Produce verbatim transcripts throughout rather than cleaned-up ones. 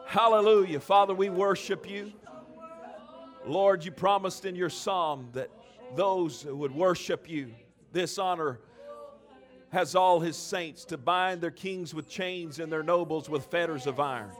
Hallelujah. Father, we worship you. Lord, you promised in your psalm that those who would worship you, this honor has all his saints to bind their kings with chains and their nobles with fetters of iron.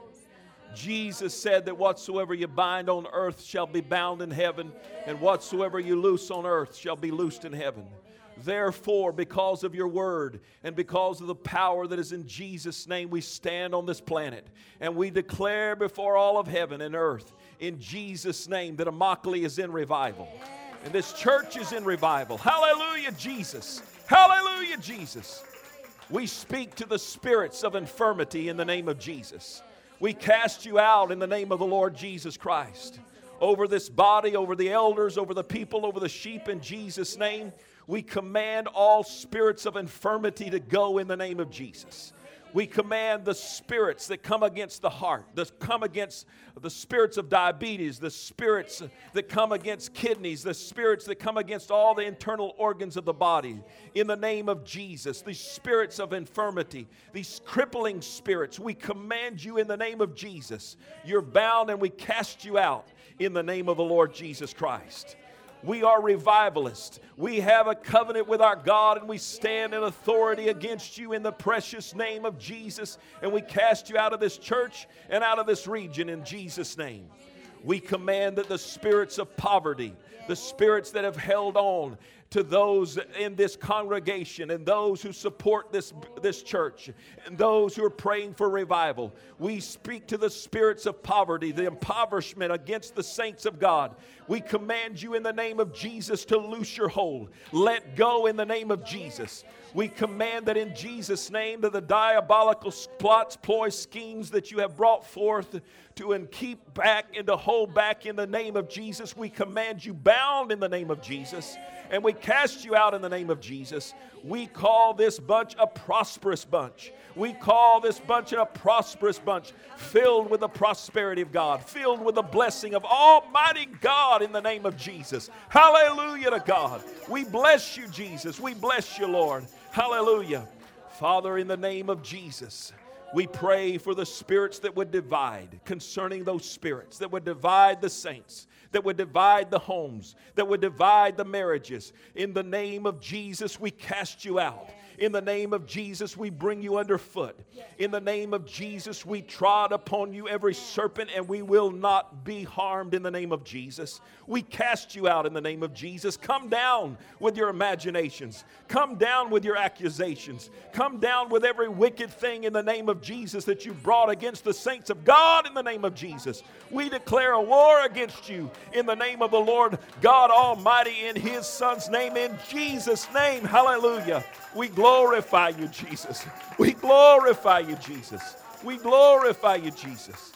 Jesus said that whatsoever you bind on earth shall be bound in heaven, and whatsoever you loose on earth shall be loosed in heaven. Therefore, because of your word and because of the power that is in Jesus' name, we stand on this planet and we declare before all of heaven and earth in Jesus' name that Immokalee is in revival. And this church is in revival. Hallelujah, Jesus. Hallelujah, Jesus. We speak to the spirits of infirmity in the name of Jesus. We cast you out in the name of the Lord Jesus Christ. Over this body, over the elders, over the people, over the sheep in Jesus' name. We command all spirits of infirmity to go in the name of Jesus. We command the spirits that come against the heart, that come against the spirits of diabetes, the spirits that come against kidneys, the spirits that come against all the internal organs of the body. In the name of Jesus, these spirits of infirmity, these crippling spirits, we command you in the name of Jesus. You're bound and we cast you out in the name of the Lord Jesus Christ. We are revivalists. We have a covenant with our God and we stand in authority against you in the precious name of Jesus. And we cast you out of this church and out of this region in Jesus' name. We command that the spirits of poverty, the spirits that have held on to those in this congregation and those who support this, this church and those who are praying for revival. We speak to the spirits of poverty, the impoverishment against the saints of God. We command you in the name of Jesus to loose your hold. Let go in the name of Jesus. We command that in Jesus' name that the diabolical plots, ploys, schemes that you have brought forth to and keep back and to hold back in the name of Jesus, we command you bound in the name of Jesus. And we cast you out in the name of Jesus. We call this bunch a prosperous bunch. We call this bunch a prosperous bunch, filled with the prosperity of God, filled with the blessing of Almighty God in the name of Jesus. Hallelujah to God. We bless you, Jesus. We bless you, Lord. Hallelujah. Father, in the name of Jesus, we pray for the spirits that would divide, concerning those spirits that would divide the saints, that would divide the homes, that would divide the marriages. In the name of Jesus, we cast you out. In the name of Jesus, we bring you underfoot. In the name of Jesus, we trod upon you every serpent, and we will not be harmed in the name of Jesus. We cast you out in the name of Jesus. Come down with your imaginations. Come down with your accusations. Come down with every wicked thing in the name of Jesus that you brought against the saints of God in the name of Jesus. We declare a war against you in the name of the Lord God Almighty, in His Son's name, in Jesus' name. Hallelujah. We glorify you, Jesus. We glorify you, Jesus. We glorify you, Jesus.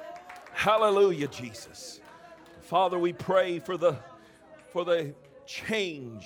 Hallelujah, Jesus. Father, we pray for the, for the change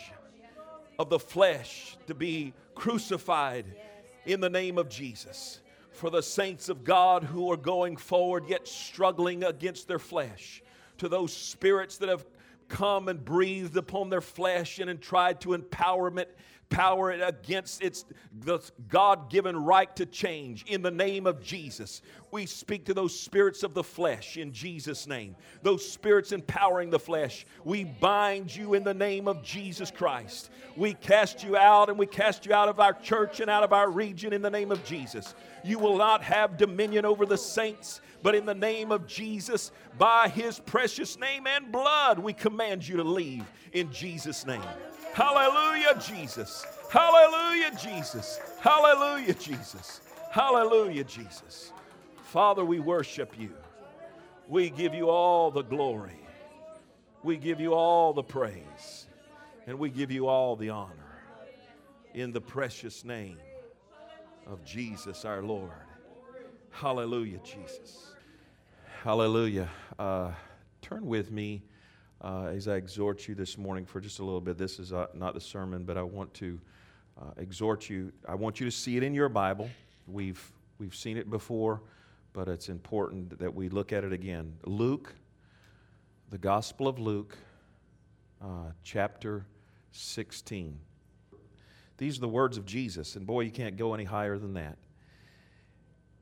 of the flesh to be crucified in the name of Jesus. For the saints of God who are going forward yet struggling against their flesh. To those spirits that have come and breathed upon their flesh and, and tried to empowerment power it against its the God-given right to change. In the name of Jesus, we speak to those spirits of the flesh in Jesus' name. Those spirits empowering the flesh, we bind you in the name of Jesus Christ. We cast you out, and we cast you out of our church and out of our region in the name of Jesus. You will not have dominion over the saints, but in the name of Jesus, by His precious name and blood, we command you to leave in Jesus' name. Hallelujah, Jesus. Hallelujah, Jesus. Hallelujah, Jesus. Hallelujah, Jesus. Father, we worship you. We give you all the glory. We give you all the praise. And we give you all the honor. In the precious name of Jesus our Lord. Hallelujah, Jesus. Hallelujah. Uh, turn with me. Uh, as I exhort you this morning for just a little bit. This is uh, not the sermon, but I want to uh, exhort you. I want you to see it in your Bible. We've we've seen it before, but it's important that we look at it again. Luke, the Gospel of Luke, uh, chapter sixteen. These are the words of Jesus, and boy, you can't go any higher than that.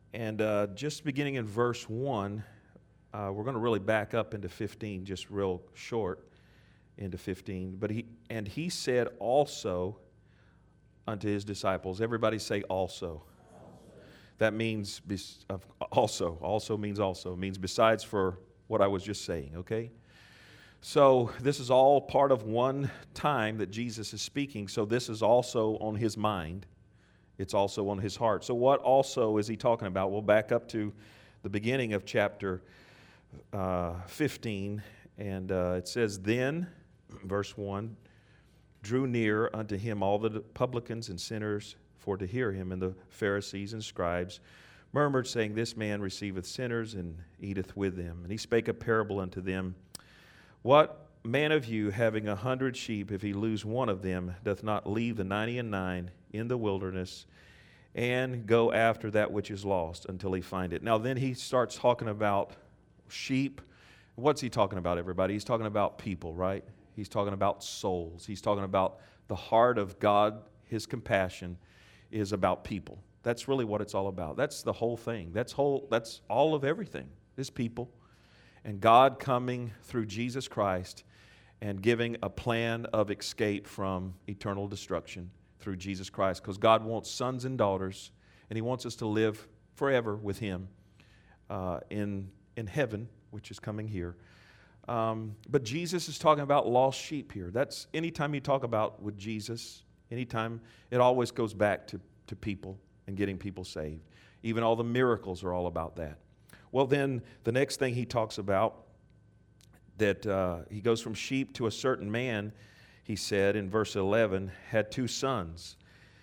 And uh, just beginning in verse one, uh, we're going to really back up into fifteen, just real short into fifteen. But he and he said also unto his disciples. Everybody say also. That means bes- also. Also means also. It means besides for what I was just saying, okay? So this is all part of one time that Jesus is speaking. So this is also on his mind. It's also on his heart. So what also is he talking about? We'll back up to the beginning of chapter uh, fifteen. And uh, it says, Then, verse one, drew near unto him all the publicans and sinners for to hear him, and the Pharisees and scribes murmured, saying, This man receiveth sinners and eateth with them. And he spake a parable unto them. What man of you, having a hundred sheep, if he lose one of them, doth not leave the ninety and nine in the wilderness and go after that which is lost until he find it? Now then he starts talking about sheep. What's he talking about, everybody? He's talking about people, right? He's talking about souls. He's talking about the heart of God. His compassion is about people. That's really what it's all about. That's the whole thing. That's whole. That's all of everything is people. And God coming through Jesus Christ and giving a plan of escape from eternal destruction through Jesus Christ. Because God wants sons and daughters, and He wants us to live forever with Him uh, in, in heaven, which is coming here. Um, but Jesus is talking about lost sheep here. That's anytime you talk about with Jesus, anytime, it always goes back to, to people and getting people saved. Even all the miracles are all about that. Well, then the next thing he talks about, that uh, he goes from sheep to a certain man, he said in verse eleven, had two sons.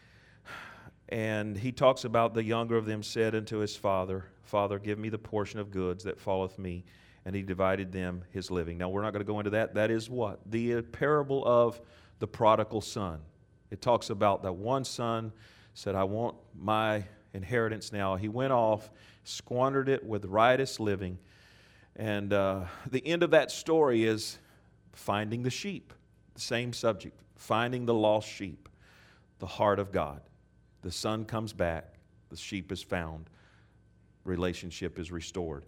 And he talks about the younger of them said unto his father, Father, give me the portion of goods that falleth me. And he divided them his living. Now, we're not going to go into that. That is what? The parable of the prodigal son. It talks about that one son said, I want my inheritance now. He went off, squandered it with riotous living. And uh, the end of that story is finding the sheep. The same subject. Finding the lost sheep. The heart of God. The son comes back. The sheep is found. Relationship is restored.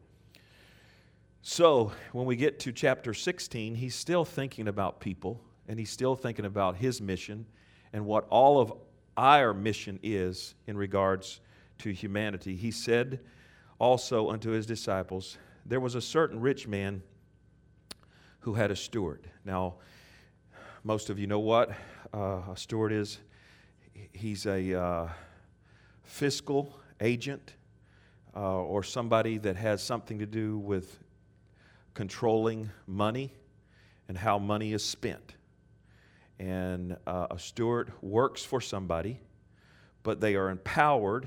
So when we get to chapter sixteen, he's still thinking about people, and he's still thinking about his mission and what all of our mission is in regards to humanity. He said also unto his disciples, there was a certain rich man who had a steward. Now, most of you know what uh, a steward is. He's a uh, fiscal agent uh, or somebody that has something to do with controlling money and how money is spent. And uh, a steward works for somebody, but they are empowered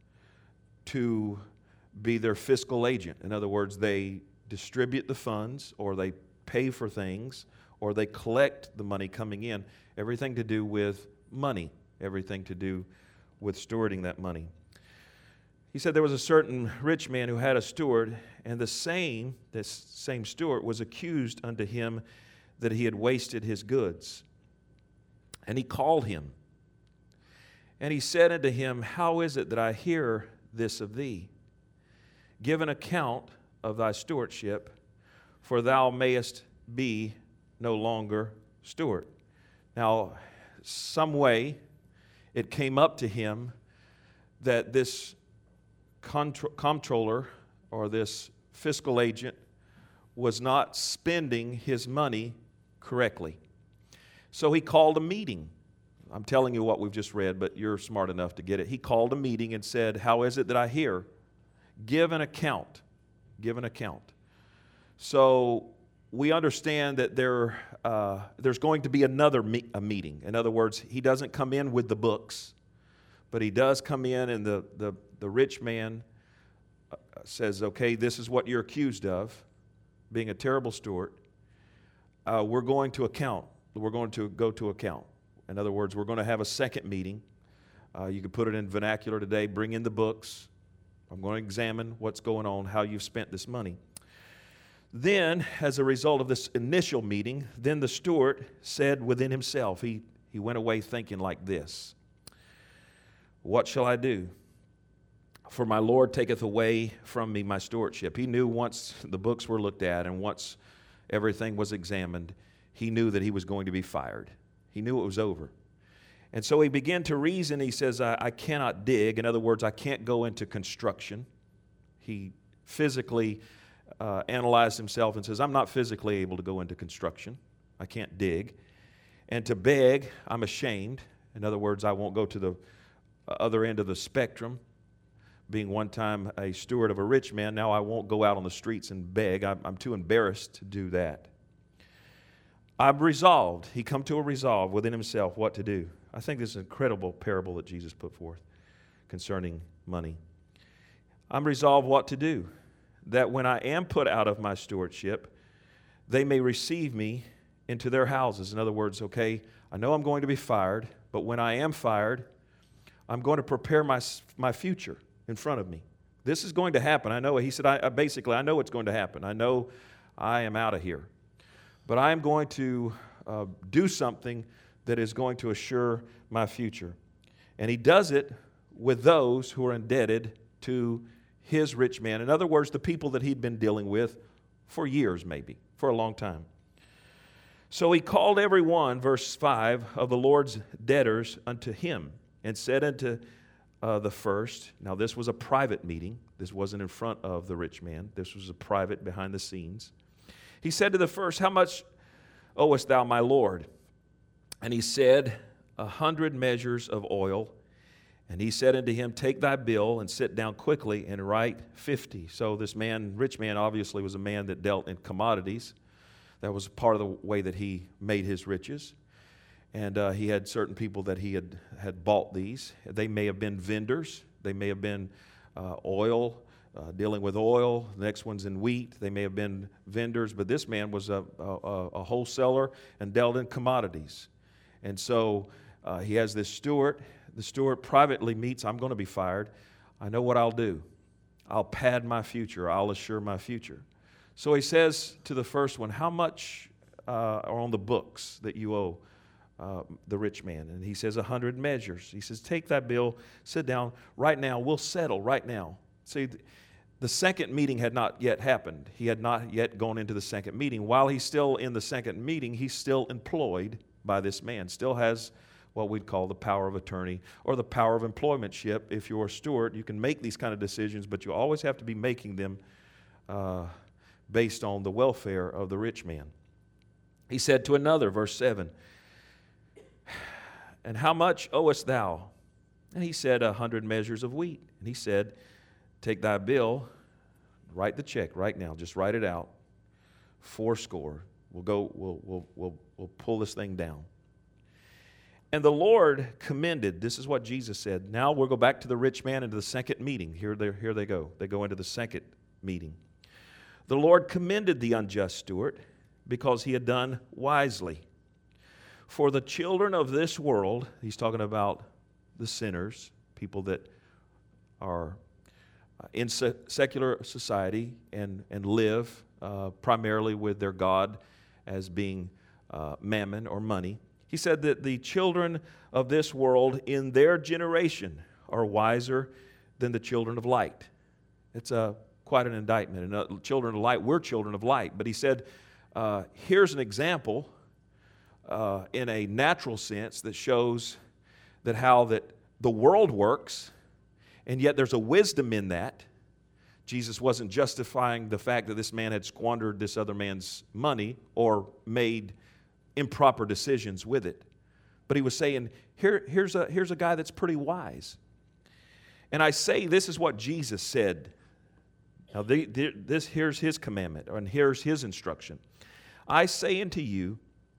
to be their fiscal agent. In other words, they distribute the funds, or they pay for things, or they collect the money coming in. Everything to do with money, everything to do with stewarding that money. He said there was a certain rich man who had a steward, and the same, this same steward was accused unto him that he had wasted his goods. And he called him, and he said unto him, How is it that I hear this of thee? Give an account of thy stewardship, for thou mayest be no longer steward. Now, some way it came up to him that this contro- comptroller or this fiscal agent was not spending his money correctly. So he called a meeting. I'm telling you what we've just read, but you're smart enough to get it. He called a meeting and said, How is it that I hear? Give an account. Give an account. So we understand that there, uh, there's going to be another me- a meeting. In other words, he doesn't come in with the books, but he does come in, and the, the, the rich man says, okay, this is what you're accused of, being a terrible steward. Uh, we're going to account. We're going to go to account. In other words, we're going to have a second meeting. Uh, you could put it in vernacular today, bring in the books. I'm going to examine what's going on, how you've spent this money. Then, as a result of this initial meeting, then the steward said within himself, he, he went away thinking like this, What shall I do? For my Lord taketh away from me my stewardship. He knew once the books were looked at and once everything was examined, he knew that he was going to be fired. He knew it was over. And so he began to reason. He says, I, I cannot dig. In other words, I can't go into construction. He physically uh, analyzed himself and says, I'm not physically able to go into construction. I can't dig. And to beg, I'm ashamed. In other words, I won't go to the other end of the spectrum. Being one time a steward of a rich man, now I won't go out on the streets and beg. I'm, I'm too embarrassed to do that. I'm resolved. He come to a resolve within himself what to do. I think this is an incredible parable that Jesus put forth concerning money. I'm resolved what to do, that when I am put out of my stewardship, they may receive me into their houses. In other words, okay, I know I'm going to be fired, but when I am fired, I'm going to prepare my, my future in front of me. This is going to happen. I know. He said, I, I basically, I know it's going to happen. I know I am out of here. But I am going to uh, do something that is going to assure my future. And he does it with those who are indebted to his rich man. In other words, the people that he'd been dealing with for years maybe, for a long time. So he called every one, verse five, of the Lord's debtors unto him, and said unto uh, the first, now this was a private meeting. This wasn't in front of the rich man. This was a private behind the scenes. He said to the first, how much owest thou, my Lord? And he said, a hundred measures of oil. And he said unto him, take thy bill and sit down quickly and write fifty. So this man, rich man, obviously was a man that dealt in commodities. That was part of the way that he made his riches. And uh, he had certain people that he had, had bought these. They may have been vendors. They may have been uh, oil, uh, dealing with oil. The next one's in wheat. They may have been vendors. But this man was a, a, a wholesaler and dealt in commodities. And so uh, he has this steward. The steward privately meets, I'm going to be fired. I know what I'll do. I'll pad my future. I'll assure my future. So he says to the first one, how much uh, are on the books that you owe uh, the rich man? And he says, a hundred measures. He says, take that bill, sit down. Right now, we'll settle right now. See, the second meeting had not yet happened. He had not yet gone into the second meeting. While he's still in the second meeting, he's still employed by this man. Still has what we'd call the power of attorney or the power of employmentship. If you're a steward, you can make these kind of decisions, but you always have to be making them uh, based on the welfare of the rich man. He said to another, verse seven, and how much owest thou? And he said, a hundred measures of wheat. And he said, take thy bill, write the check right now, just write it out, four score. We'll go, we'll, we'll, we'll, we'll pull this thing down. And the Lord commended, this is what Jesus said. Now we'll go back to the rich man into the second meeting. Here they, here they go. They go into the second meeting. The Lord commended the unjust steward because he had done wisely. For the children of this world, he's talking about the sinners, people that are in secular society and, and live uh, primarily with their God as being uh, mammon or money. He said that the children of this world in their generation are wiser than the children of light. It's a, quite an indictment. And uh, children of light, we're children of light. But he said, uh, here's an example uh, in a natural sense that shows that how that the world works, and yet there's a wisdom in that. Jesus wasn't justifying the fact that this man had squandered this other man's money or made improper decisions with it. But he was saying, Here, here's a, here's a guy that's pretty wise. And I say this is what Jesus said. Now, the, the, this here's his commandment, and here's his instruction. I say unto you,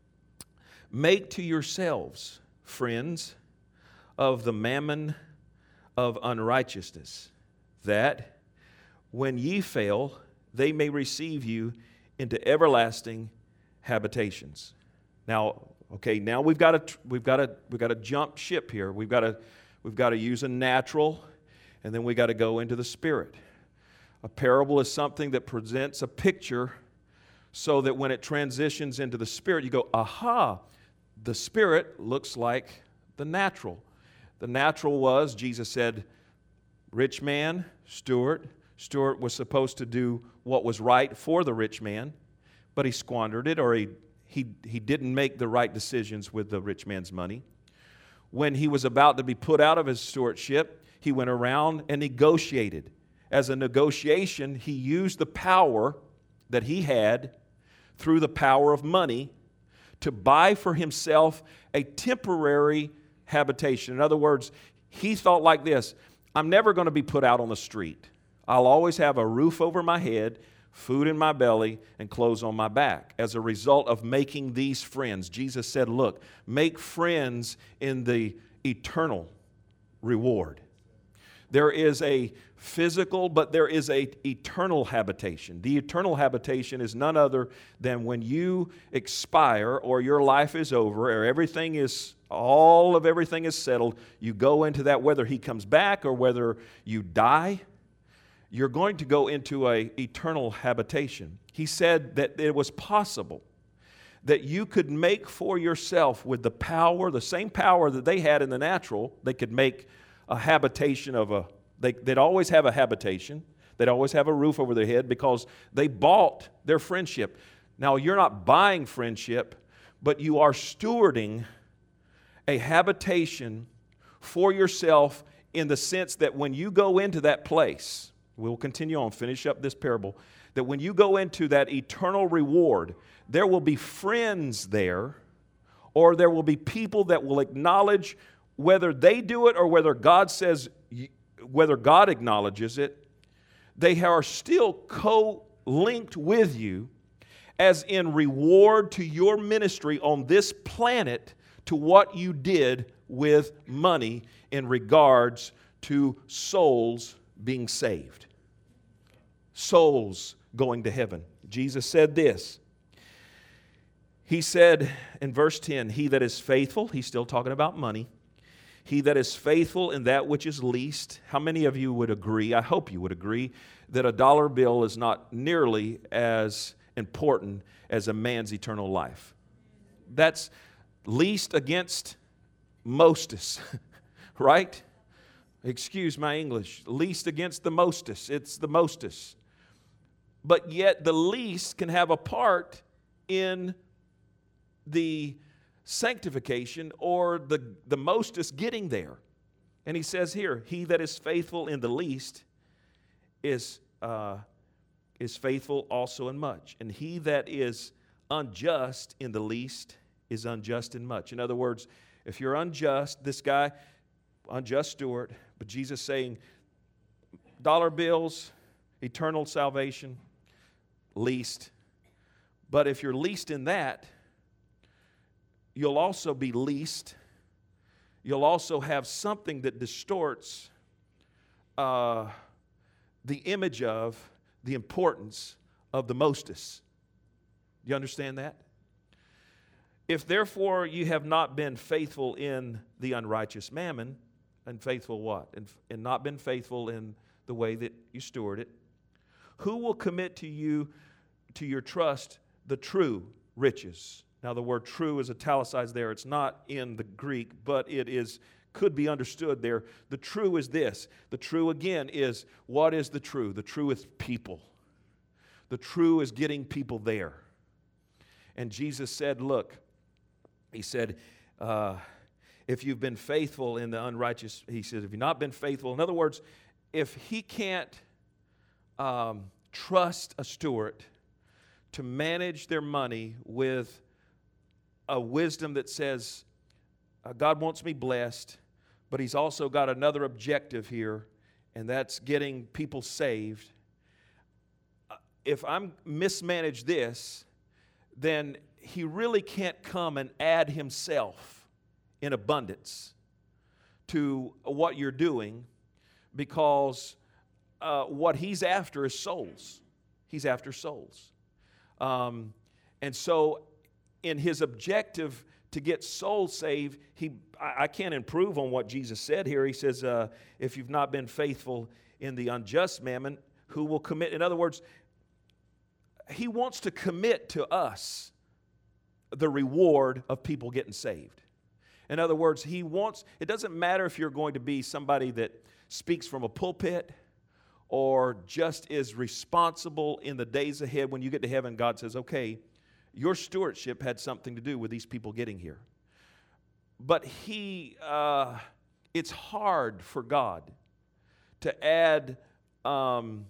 make to yourselves friends of the mammon of unrighteousness, that when ye fail, they may receive you into everlasting habitations. Now, okay, now we've got to we've got to we've got to jump ship here. We've got to we've got to use a natural, and then we got to go into the spirit. A parable is something that presents a picture so that when it transitions into the spirit, you go, aha, the spirit looks like the natural. The natural was, Jesus said, Rich man, steward. Steward was supposed to do what was right for the rich man, but he squandered it, or he, he, he didn't make the right decisions with the rich man's money. When he was about to be put out of his stewardship, he went around and negotiated. As a negotiation, he used the power that he had through the power of money to buy for himself a temporary habitation. In other words, he thought like this: I'm never going to be put out on the street. I'll always have a roof over my head, food in my belly, and clothes on my back. As a result of making these friends, Jesus said, look, make friends in the eternal reward. There is a physical, but there is a eternal habitation. The eternal habitation is none other than when you expire, or your life is over, or everything is, all of everything is settled, you go into that, whether he comes back or whether you die, you're going to go into an eternal habitation. He said that it was possible that you could make for yourself with the power, the same power that they had in the natural, they could make a habitation of a, they, they'd always have a habitation, they'd always have a roof over their head because they bought their friendship. Now, you're not buying friendship, but you are stewarding a habitation for yourself in the sense that when you go into that place, we'll continue on, finish up this parable, that when you go into that eternal reward, there will be friends there, or there will be people that will acknowledge, whether they do it or whether God says, whether God acknowledges it, they are still co-linked with you as in reward to your ministry on this planet to what you did with money in regards to souls being saved. Souls going to heaven. Jesus said this. He said in verse ten, he that is faithful, he's still talking about money, he that is faithful in that which is least. How many of you would agree, I hope you would agree, that a dollar bill is not nearly as important as a man's eternal life? That's least against mostest, right? Excuse my English. Least against the mostest. It's the mostest. But yet the least can have a part in the sanctification or the, the mostest getting there. And he says here, he that is faithful in the least is, uh, is faithful also in much. And he that is unjust in the least is unjust in much. In other words, if you're unjust, this guy, unjust steward, but Jesus saying, dollar bills, eternal salvation, least. But if you're least in that, you'll also be least. You'll also have something that distorts uh, the image of the importance of the mostest. Do you understand that? If therefore you have not been faithful in the unrighteous mammon, and faithful what? And, and not been faithful in the way that you steward it, who will commit to you, to your trust, the true riches? Now the word true is italicized there. It's not in the Greek, but it is could be understood there. The true is this. The true again is, what is the true? The true is people. The true is getting people there. And Jesus said, look, he said, uh, if you've been faithful in the unrighteous, he said, if you've not been faithful, in other words, if he can't um, trust a steward to manage their money with a wisdom that says, uh, God wants me blessed, but he's also got another objective here, and that's getting people saved. Uh, if I'm mismanage this, then he really can't come and add himself in abundance to what you're doing, because uh, what he's after is souls. He's after souls. Um, and so in his objective to get souls saved, he I, I can't improve on what Jesus said here. He says, uh, if you've not been faithful in the unjust mammon, who will commit? In other words, he wants to commit to us the reward of people getting saved. In other words, he wants, it doesn't matter if you're going to be somebody that speaks from a pulpit or just is responsible in the days ahead. When you get to heaven, God says, okay, your stewardship had something to do with these people getting here. But he, uh, it's hard for God to add um,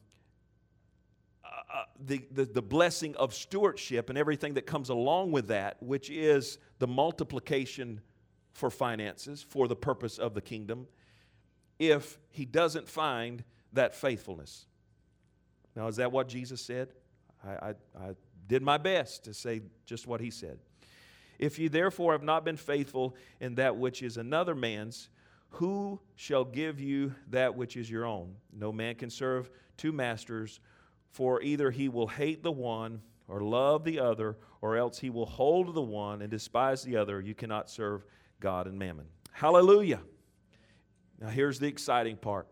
uh, the, the, the blessing of stewardship and everything that comes along with that, which is the multiplication for finances, for the purpose of the kingdom, if he doesn't find that faithfulness. Now, is that what Jesus said? I, I, I did my best to say just what he said. If you therefore have not been faithful in that which is another man's, who shall give you that which is your own? No man can serve two masters, for either he will hate the one or love the other, or else he will hold to the one and despise the other. You cannot serve God and mammon. Hallelujah. Now here's the exciting part.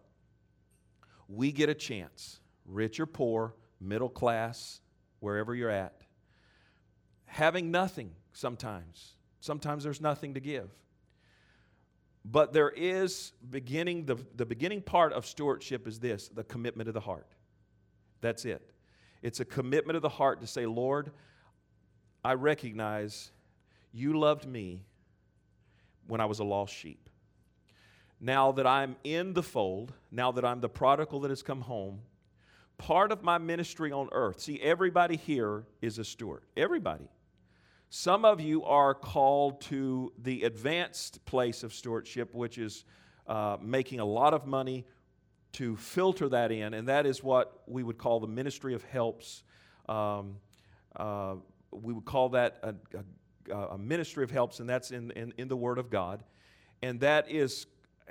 We get a chance, rich or poor, middle class, wherever you're at, having nothing sometimes. Sometimes there's nothing to give. But there is beginning, the, the beginning part of stewardship is this, the commitment of the heart. That's it. It's a commitment of the heart to say, Lord, I recognize you loved me when I was a lost sheep. Now that I'm in the fold, now that I'm the prodigal that has come home, part of my ministry on earth, see, everybody here is a steward. Everybody. Some of you are called to the advanced place of stewardship, which is uh, making a lot of money to filter that in, and that is what we would call the ministry of helps. Um, uh, we would call that a, a, a ministry of helps, and that's in, in, in the Word of God. And that is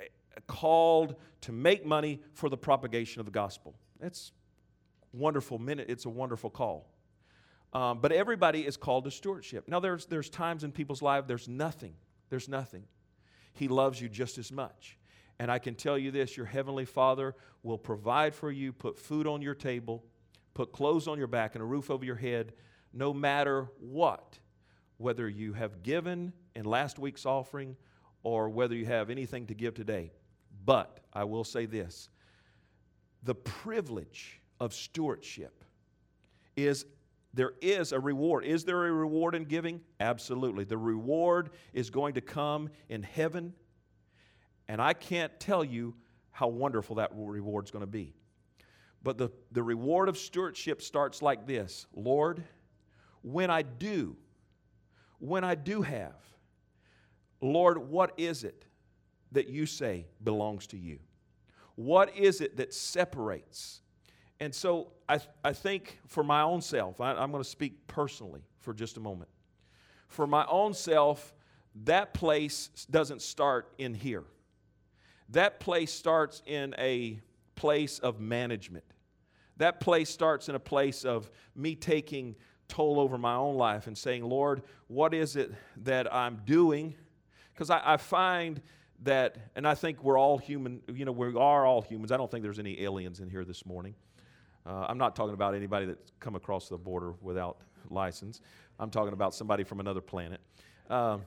called to make money for the propagation of the gospel. It's wonderful. It's a wonderful call. Um, but everybody is called to stewardship. Now, there's, there's times in people's lives there's nothing. There's nothing. He loves you just as much. And I can tell you this, your Heavenly Father will provide for you, put food on your table, put clothes on your back and a roof over your head, no matter what, whether you have given in last week's offering or whether you have anything to give today. But I will say this, the privilege of stewardship is there is a reward. Is there a reward in giving? Absolutely. The reward is going to come in heaven, and I can't tell you how wonderful that reward is going to be. But the, the reward of stewardship starts like this. Lord, when I do, when I do have, Lord, what is it that you say belongs to you? What is it that separates? And so I, I think for my own self, I, I'm going to speak personally for just a moment. For my own self, that place doesn't start in here. That place starts in a place of management. That place starts in a place of me taking toll over my own life and saying, Lord, what is it that I'm doing? Because I, I find that, and I think we're all human, you know, we are all humans. I don't think there's any aliens in here this morning. Uh, I'm not talking about anybody that's come across the border without license. I'm talking about somebody from another planet. Um,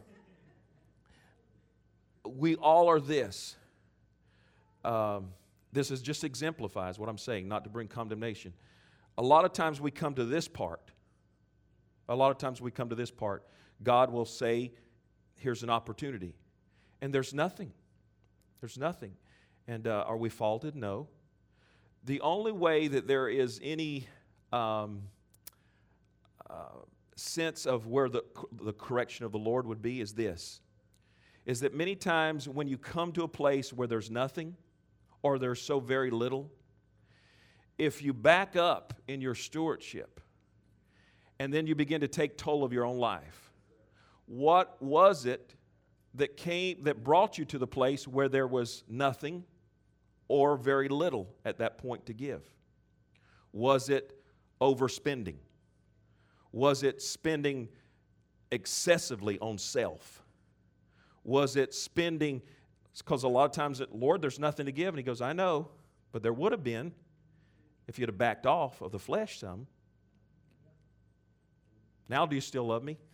we all are this. Um, this is just exemplifies what I'm saying, not to bring condemnation. A lot of times we come to this part. A lot of times we come to this part. God will say, here's an opportunity. And there's nothing. There's nothing. And uh, are we faulted? No. The only way that there is any um, uh, sense of where the, the correction of the Lord would be is this, is that many times when you come to a place where there's nothing or there's so very little, if you back up in your stewardship and then you begin to take toll of your own life, what was it that came, that brought you to the place where there was nothing or very little at that point to give? Was it overspending? Was it spending excessively on self? Was it spending, because a lot of times, it, Lord, there's nothing to give. And he goes, I know, but there would have been if you'd have backed off of the flesh some. Now do you still love me?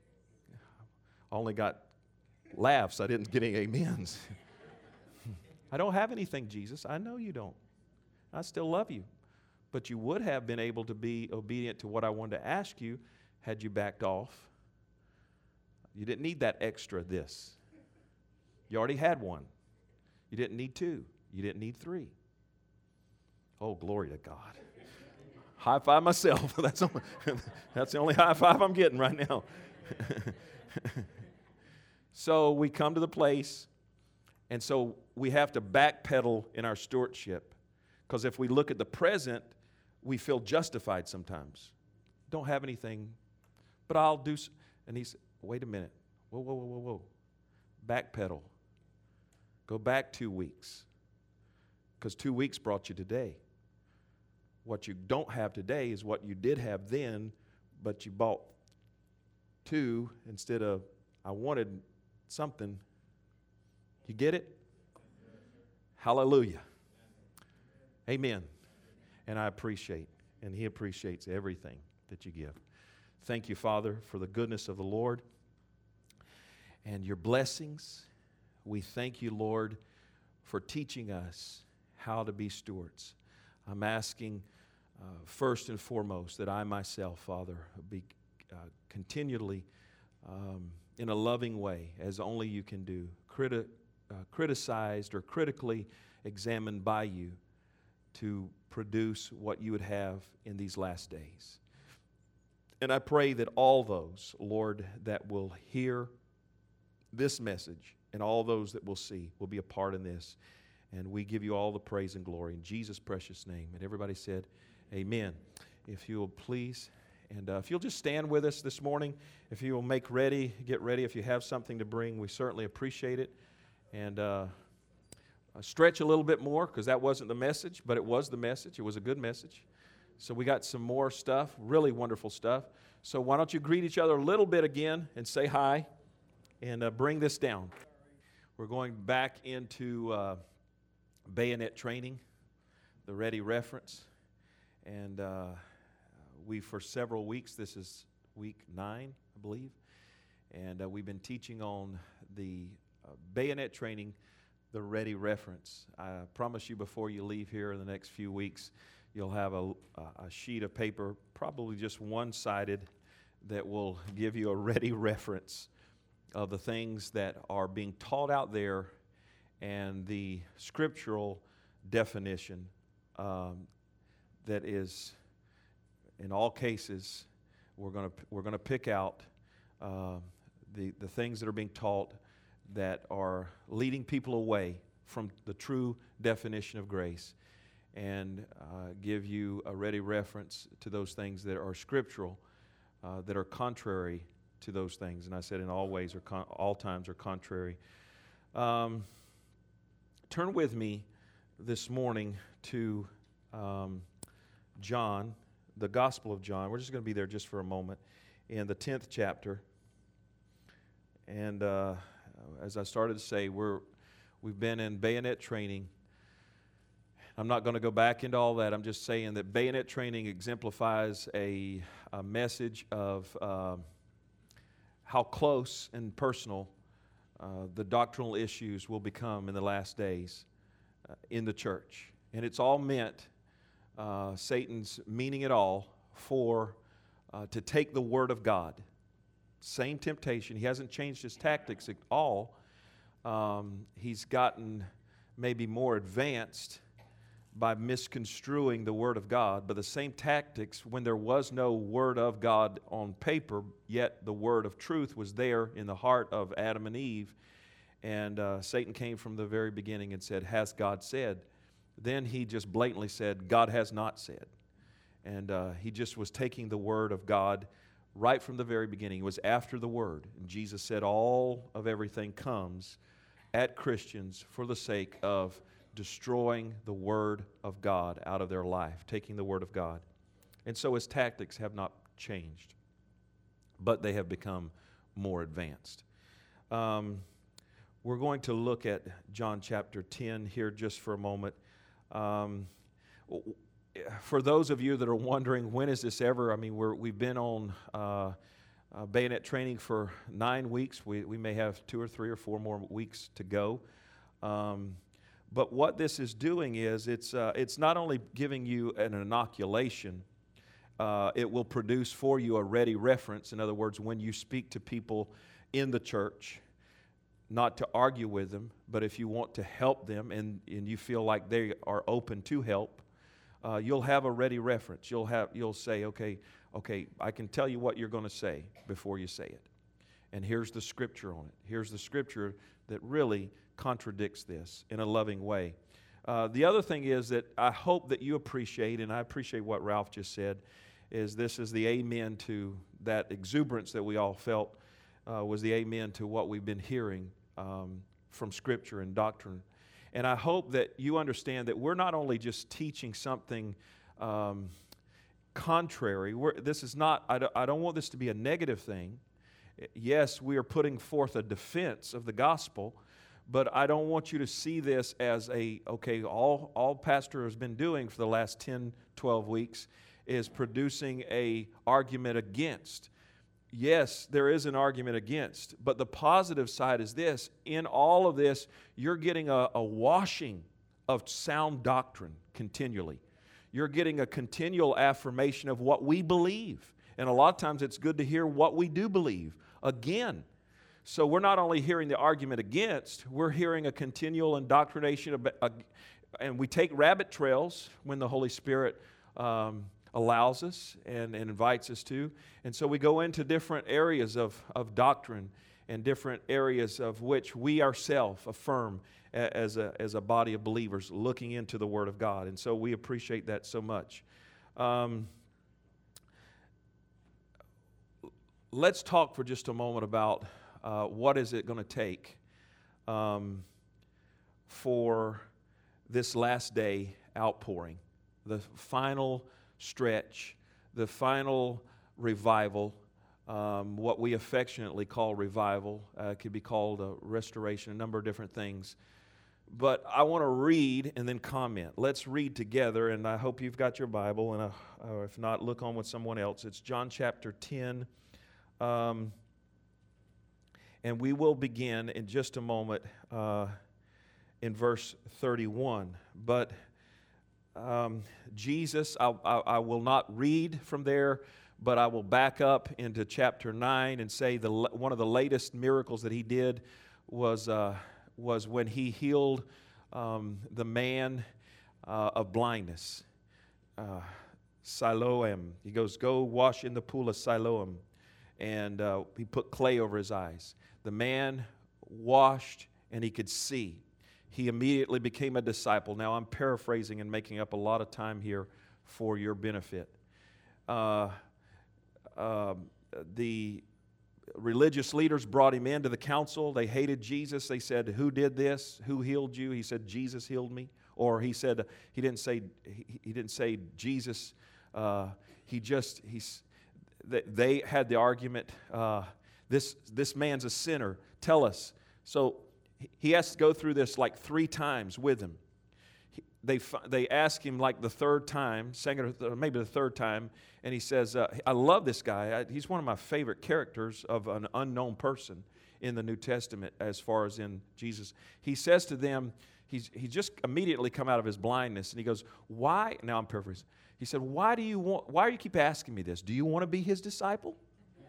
I only got laughs. I didn't get any amens. I don't have anything, Jesus. I know you don't. I still love you. But you would have been able to be obedient to what I wanted to ask you had you backed off. You didn't need that extra this. You already had one. You didn't need two. You didn't need three. Oh, glory to God. High five myself. That's, only, that's the only high five I'm getting right now. So we come to the place, and so we have to backpedal in our stewardship. Because if we look at the present, we feel justified sometimes. Don't have anything, but I'll do. S-. And he said, wait a minute. Whoa, whoa, whoa, whoa, whoa. Backpedal. Go back two weeks. Because two weeks brought you today. What you don't have today is what you did have then, but you bought two instead of, I wanted something. You get it? Hallelujah. Amen. And I appreciate, and He appreciates everything that you give. Thank you, Father, for the goodness of the Lord and your blessings. We thank you, Lord, for teaching us how to be stewards. I'm asking uh, first and foremost that I myself, Father, be uh, continually um, in a loving way, as only you can do, criti- uh, criticized or critically examined by you to produce what you would have in these last days. And I pray that all those, Lord, that will hear this message and all those that will see will be a part in this. And we give you all the praise and glory in Jesus' precious name. And everybody said, amen. If you will please, and uh, if you'll just stand with us this morning, if you will make ready, get ready. If you have something to bring, we certainly appreciate it. And uh, stretch a little bit more, because that wasn't the message, but it was the message. It was a good message. So we got some more stuff, really wonderful stuff. So why don't you greet each other a little bit again and say hi and uh, bring this down. We're going back into uh, bayonet training, the Ready Reference. And uh, we, for several weeks, this is week nine, I believe, and uh, we've been teaching on the uh, bayonet training, the Ready Reference. I promise you before you leave here in the next few weeks, you'll have a, a sheet of paper, probably just one-sided, that will give you a ready reference of the things that are being taught out there and the scriptural definition um, that is, in all cases, we're going to we're going to pick out uh, the the things that are being taught that are leading people away from the true definition of grace, and uh, give you a ready reference to those things that are scriptural, uh, that are contrary to those things. And I said in all ways or con- all times are contrary. Um, turn with me this morning to um, John, the Gospel of John. We're just going to be there just for a moment, in the tenth chapter. And uh, as I started to say, we're we've been in bayonet training. I'm not going to go back into all that. I'm just saying that bayonet training exemplifies a, a message of uh, how close and personal uh, the doctrinal issues will become in the last days uh, in the church. And it's all meant, uh, Satan's meaning it all, for uh, to take the Word of God. Same temptation. He hasn't changed his tactics at all. Um, he's gotten maybe more advanced by misconstruing the Word of God, but the same tactics when there was no Word of God on paper, yet the Word of truth was there in the heart of Adam and Eve, and uh, Satan came from the very beginning and said, has God said? Then he just blatantly said, God has not said. And uh, he just was taking the Word of God right from the very beginning. It was after the Word. And Jesus said all of everything comes at Christians for the sake of destroying the Word of God out of their life, taking the Word of God. And so his tactics have not changed, but they have become more advanced. Um, we're going to look at John chapter ten here just for a moment. Um, for those of you that are wondering, when is this ever? I mean, we're, we've been on uh, uh, bayonet training for nine weeks. We, we may have two or three or four more weeks to go. Um, But what this is doing is it's, uh, it's not only giving you an inoculation, uh, it will produce for you a ready reference. In other words, when you speak to people in the church, not to argue with them, but if you want to help them and, and you feel like they are open to help, uh, you'll have a ready reference. You'll have you'll say, okay, okay, I can tell you what you're going to say before you say it. And here's the scripture on it. Here's the scripture that really contradicts this in a loving way. Uh, the other thing is that I hope that you appreciate, and I appreciate what Ralph just said, is this is the amen to that exuberance that we all felt, uh, was the amen to what we've been hearing um, from Scripture and doctrine. And I hope that you understand that we're not only just teaching something um, contrary. We're, this is not, I don't, I don't want this to be a negative thing. Yes, we are putting forth a defense of the gospel, but I don't want you to see this as a, okay, all, all Pastor has been doing for the last ten, twelve weeks is producing a argument against. Yes, there is an argument against, but the positive side is this. In all of this, you're getting a, a washing of sound doctrine continually. You're getting a continual affirmation of what we believe. And a lot of times it's good to hear what we do believe again. So we're not only hearing the argument against, we're hearing a continual indoctrination. Of, uh, and we take rabbit trails when the Holy Spirit um, allows us and, and invites us to. And so we go into different areas of, of doctrine and different areas of which we ourselves affirm as a, as a body of believers looking into the Word of God. And so we appreciate that so much. Um, let's talk for just a moment about uh, what is it going to take um, for this last day outpouring, the final stretch, the final revival, um, what we affectionately call revival. Uh, it could be called a restoration, a number of different things. But I want to read and then comment. Let's read together, and I hope you've got your Bible, and uh, or if not, look on with someone else. It's John chapter ten, um, and we will begin in just a moment uh, in verse thirty-one. But um, Jesus, I, I, I will not read from there, but I will back up into chapter nine and say the one of the latest miracles that he did was uh, was when he healed um, the man uh, of blindness, uh, Siloam. He goes, go wash in the pool of Siloam, and uh, he put clay over his eyes. The man washed and he could see. He immediately became a disciple. Now I'm paraphrasing and making up a lot of time here for your benefit. Uh, uh, the religious leaders brought him into the council. They hated Jesus. They said, who did this? Who healed you? He said, Jesus healed me. Or he said, he didn't say, he, he didn't say Jesus. Uh, he just, he's, they, they had the argument, uh, this, this man's a sinner. Tell us. So he has to go through this like three times with him. They, they ask him like the third time, second or maybe the third time, and he says, uh, I love this guy. I, he's one of my favorite characters of an unknown person in the New Testament as far as in Jesus. He says to them, he's he just immediately come out of his blindness, and he goes, why, now I'm paraphrasing, he said, why do you want, why do you keep asking me this? Do you want to be his disciple?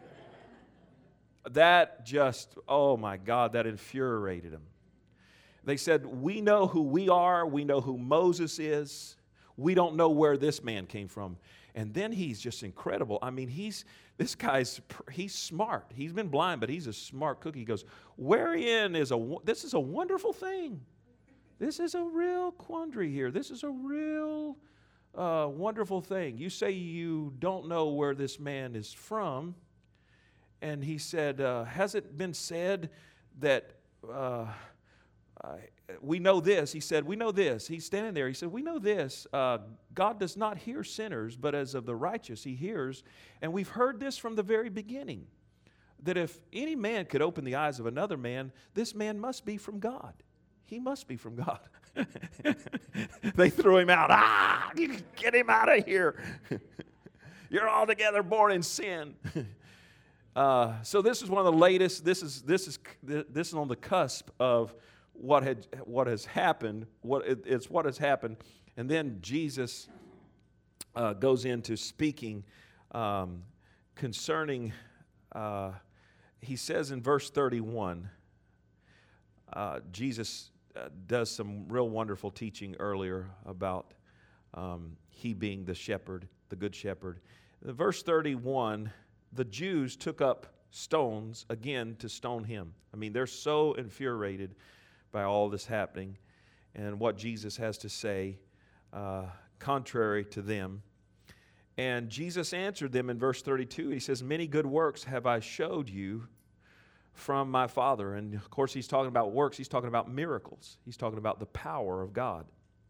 That just, oh my God, that infuriated him. They said, we know who we are. We know who Moses is. We don't know where this man came from. And then he's just incredible. I mean, he's this guy's, he's smart. He's been blind, but he's a smart cookie. He goes, wherein is a, this is a wonderful thing. This is a real quandary here. This is a real uh, wonderful thing. You say you don't know where this man is from. And he said, uh, has it been said that... Uh, Uh, we know this. He said, we know this. He's standing there. He said, we know this. Uh, God does not hear sinners, but as of the righteous he hears. And we've heard this from the very beginning, that if any man could open the eyes of another man, this man must be from God. He must be from God. They threw him out. Ah, you get him out of here. You're altogether born in sin. Uh, so this is one of the latest. This is this is this is on the cusp of what had what has happened. What it, it's what has happened, and then Jesus uh, goes into speaking um, concerning. Uh, he says in verse thirty-one, uh, Jesus uh, does some real wonderful teaching earlier about um, he being the shepherd, the good shepherd. In verse thirty-one, the Jews took up stones again to stone him. I mean, they're so infuriated by all this happening and what Jesus has to say uh, contrary to them. And Jesus answered them in verse thirty-two. He says, many good works have I showed you from my Father. And of course, he's talking about works. He's talking about miracles. He's talking about the power of God.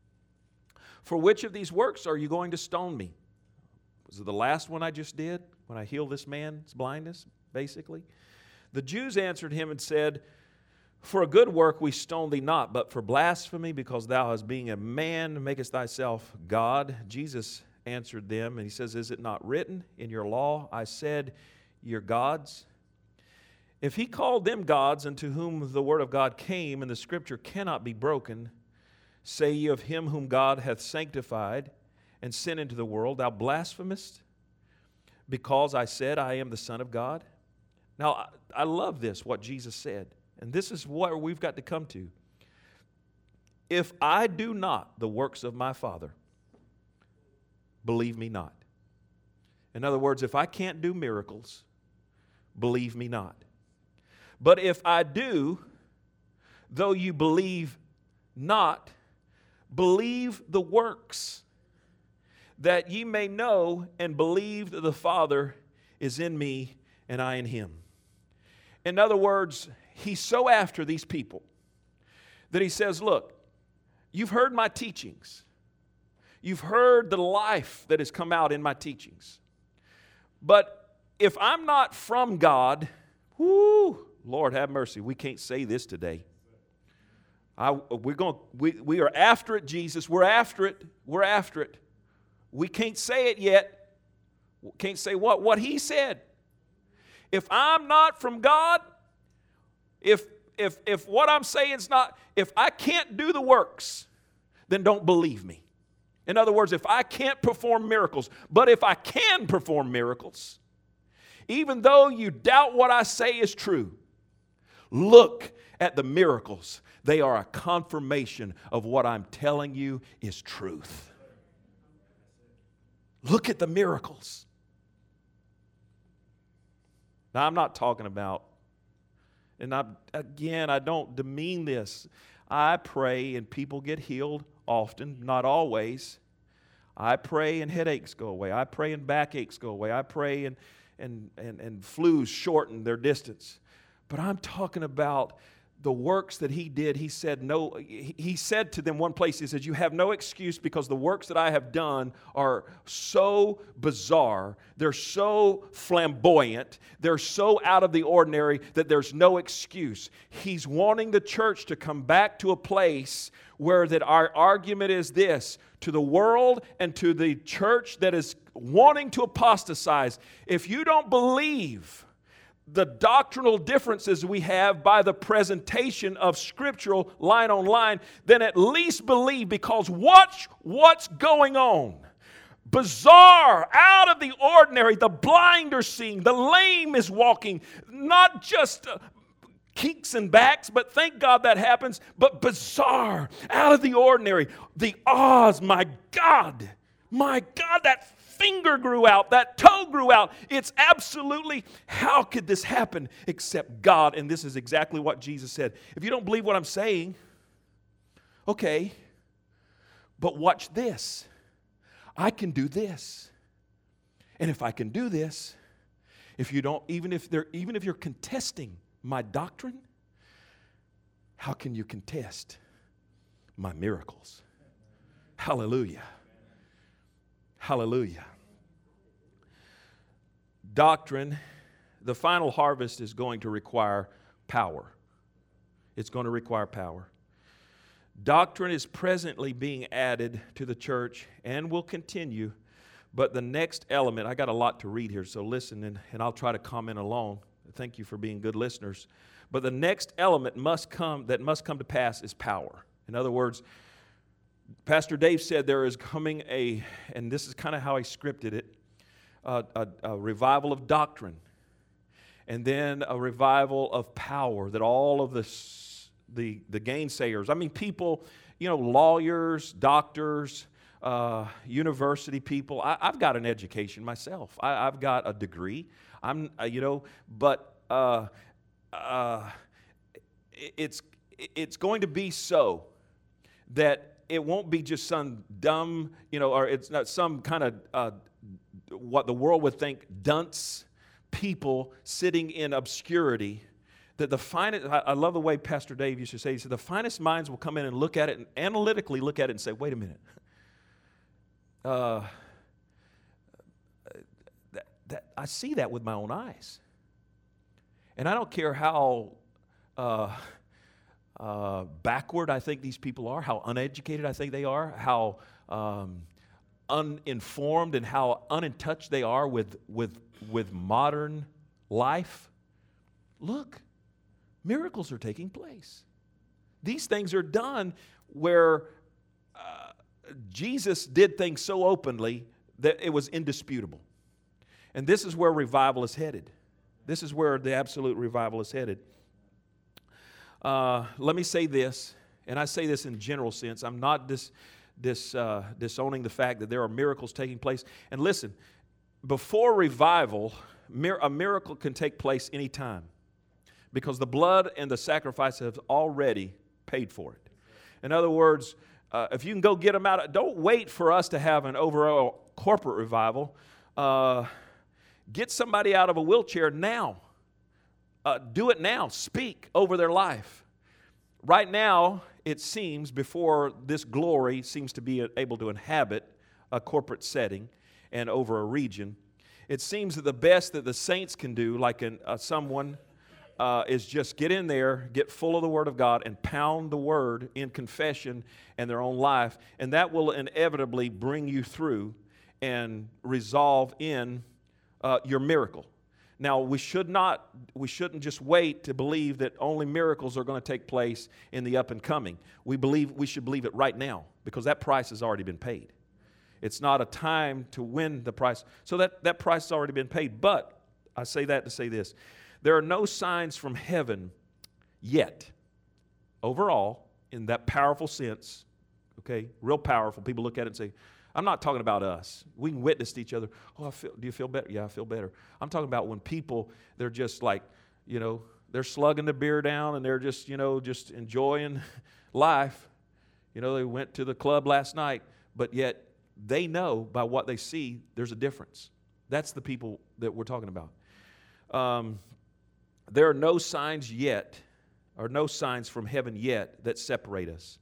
For which of these works are you going to stone me? Was it the last one I just did when I healed this man's blindness, basically? The Jews answered him and said, for a good work we stone thee not, but for blasphemy, because thou, as being a man, makest thyself God. Jesus answered them, and he says, is it not written in your law, I said, you're gods? If he called them gods, unto whom the word of God came, and the scripture cannot be broken, say ye of him whom God hath sanctified and sent into the world, thou blasphemest, because I said I am the Son of God? Now, I love this, what Jesus said. And this is what we've got to come to. If I do not the works of my Father, believe me not. In other words, if I can't do miracles, believe me not. But if I do, though you believe not, believe the works, that ye may know and believe that the Father is in me and I in him. In other words, he's so after these people that he says, look, you've heard my teachings. You've heard the life that has come out in my teachings. But if I'm not from God, whoo, Lord have mercy, we can't say this today. I, we're going, we, we are after it, Jesus. We're after it. We're after it. We can't say it yet. Can't say what? What he said. If I'm not from God, if if if what I'm saying is not, if I can't do the works, then don't believe me. In other words, if I can't perform miracles, but if I can perform miracles, even though you doubt what I say is true, look at the miracles. They are a confirmation of what I'm telling you is truth. Look at the miracles. Now, I'm not talking about, and I, again, I don't demean this. I pray and people get healed often, not always. I pray and headaches go away. I pray and backaches go away. I pray and, and, and, and flus shorten their distance. But I'm talking about the works that he did. He said no. He said to them one place, he says, you have no excuse because the works that I have done are so bizarre. They're so flamboyant. They're so out of the ordinary that there's no excuse. He's wanting the church to come back to a place where that our argument is this, to the world and to the church that is wanting to apostatize. If you don't believe the doctrinal differences we have by the presentation of scriptural line on line, then at least believe, because watch what's going on. Bizarre, out of the ordinary. The blind are seeing, the lame is walking, not just uh, kinks and backs, but thank God that happens, but bizarre, out of the ordinary. The Oz, my God, my God, that finger grew out, that toe grew out. It's absolutely, how could this happen except God? And this is exactly what Jesus said. If you don't believe what I'm saying, okay, but watch this. I can do this. And if I can do this, if you don't, even if they're, even if you're contesting my doctrine, how can you contest my miracles? Hallelujah. Hallelujah. Doctrine, the final harvest is going to require power. It's going to require power. Doctrine is presently being added to the church and will continue, but the next element, I got a lot to read here, so listen, and, and I'll try to comment along. Thank you for being good listeners. But the next element must come that must come to pass is power. In other words, Pastor Dave said there is coming a, and this is kind of how he scripted it, a, a, a revival of doctrine, and then a revival of power, that all of the, the, the gainsayers, I mean people, you know, lawyers, doctors, uh, university people. I, I've got an education myself. I, I've got a degree. I'm, uh, you know, but uh, uh, it's it's going to be so that it won't be just some dumb, you know, or it's not some kind of uh, what the world would think dunce people sitting in obscurity. That the finest, I love the way Pastor Dave used to say, he said, the finest minds will come in and look at it and analytically look at it and say, wait a minute. Uh, that, that, I see that with my own eyes. And I don't care how uh, uh, backward I think these people are, how uneducated I think they are, how um, uninformed and how unin-touched they are with, with, with modern life. Look, miracles are taking place. These things are done where uh, Jesus did things so openly that it was indisputable. And this is where revival is headed. This is where the absolute revival is headed. Uh, let me say this, and I say this in general sense. I'm not dis, dis, uh, disowning the fact that there are miracles taking place. And listen, before revival, mir- a miracle can take place anytime because the blood and the sacrifice have already paid for it. In other words, uh, if you can go get them out, don't wait for us to have an overall corporate revival. Uh, get somebody out of a wheelchair now. Uh, do it now. Speak over their life. Right now, it seems, before this glory seems to be able to inhabit a corporate setting and over a region, it seems that the best that the saints can do, like an, uh, someone, uh, is just get in there, get full of the Word of God, and pound the Word in confession and their own life, and that will inevitably bring you through and resolve in uh, your miracle. Now, we should not, we shouldn't just wait to believe that only miracles are going to take place in the up and coming. We believe, we should believe it right now because that price has already been paid. It's not a time to win the price. So that, that price has already been paid. But I say that to say this. There are no signs from heaven yet. Overall, in that powerful sense, okay, real powerful. People look at it and say, I'm not talking about us. We can witness to each other. Oh, I feel, do you feel better? Yeah, I feel better. I'm talking about when people, they're just like, you know, they're slugging the beer down and they're just, you know, just enjoying life. You know, they went to the club last night, but yet they know by what they see there's a difference. That's the people that we're talking about. Um, there are no signs yet, or no signs from heaven yet that separate us.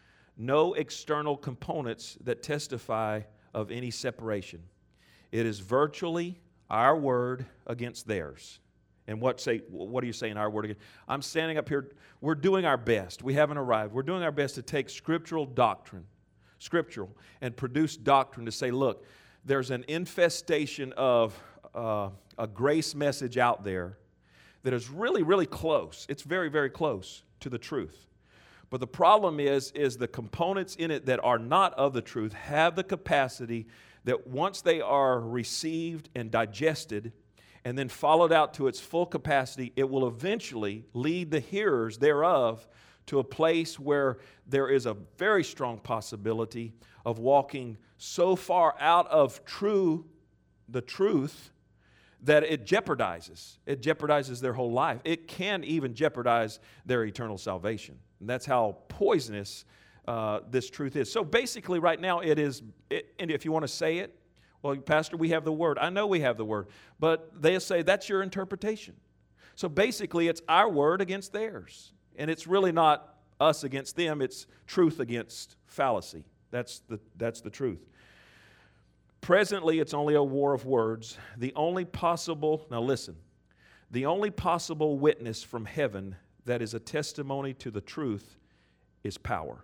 No external components that testify of any separation. It is virtually our word against theirs. And what say? What are you saying, our word against? I'm standing up here. We're doing our best. We haven't arrived. We're doing our best to take scriptural doctrine, scriptural, and produce doctrine to say, look, there's an infestation of uh, a grace message out there that is really, really close. It's very, very close to the truth. But the problem is, is the components in it that are not of the truth have the capacity that once they are received and digested and then followed out to its full capacity, it will eventually lead the hearers thereof to a place where there is a very strong possibility of walking so far out of true, the truth, that it jeopardizes. It jeopardizes their whole life. It can even jeopardize their eternal salvation. And that's how poisonous uh, this truth is. So basically right now it is, it, and if you want to say it, well, Pastor, we have the Word. I know we have the Word. But they'll say that's your interpretation. So basically it's our word against theirs. And it's really not us against them. It's truth against fallacy. That's the, that's the truth. Presently, it's only a war of words. The only possible, now listen, the only possible witness from heaven that is a testimony to the truth is power.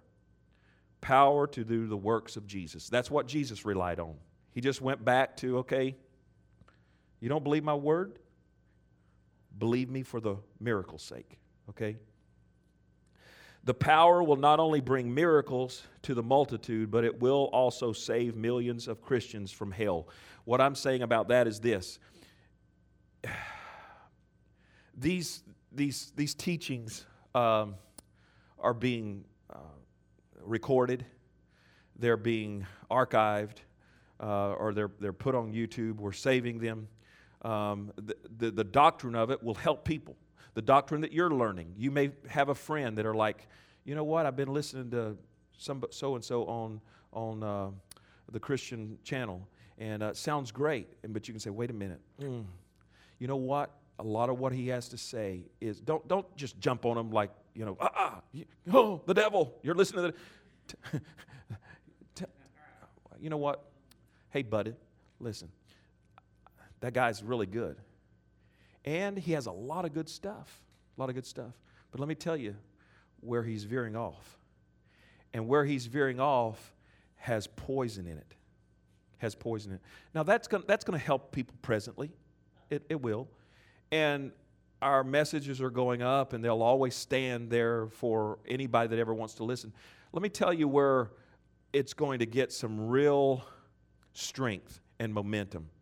Power to do the works of Jesus. That's what Jesus relied on. He just went back to, okay, you don't believe my word? Believe me for the miracle's sake. okay? The power will not only bring miracles to the multitude, but it will also save millions of Christians from hell. What I'm saying about that is this. These, these, these teachings um, are being uh, recorded. They're being archived, uh, or they're, they're put on YouTube. We're saving them. Um, the, the, the doctrine of it will help people. The doctrine that you're learning. You may have a friend that are like, you know what, I've been listening to some so-and-so on, on uh, the Christian channel, and uh, it sounds great. And, but you can say, wait a minute. Mm. You know what? A lot of what he has to say is, don't, don't just jump on him like, you know, ah, ah, oh, the devil. You're listening to the... You know what? Hey, buddy, listen. That guy's really good. And he has a lot of good stuff. A lot of good stuff. But let me tell you where he's veering off. And where he's veering off has poison in it. Has poison in it. Now, that's going that's going to help people presently. It, it will. And our messages are going up, and they'll always stand there for anybody that ever wants to listen. Let me tell you where it's going to get some real strength and momentum.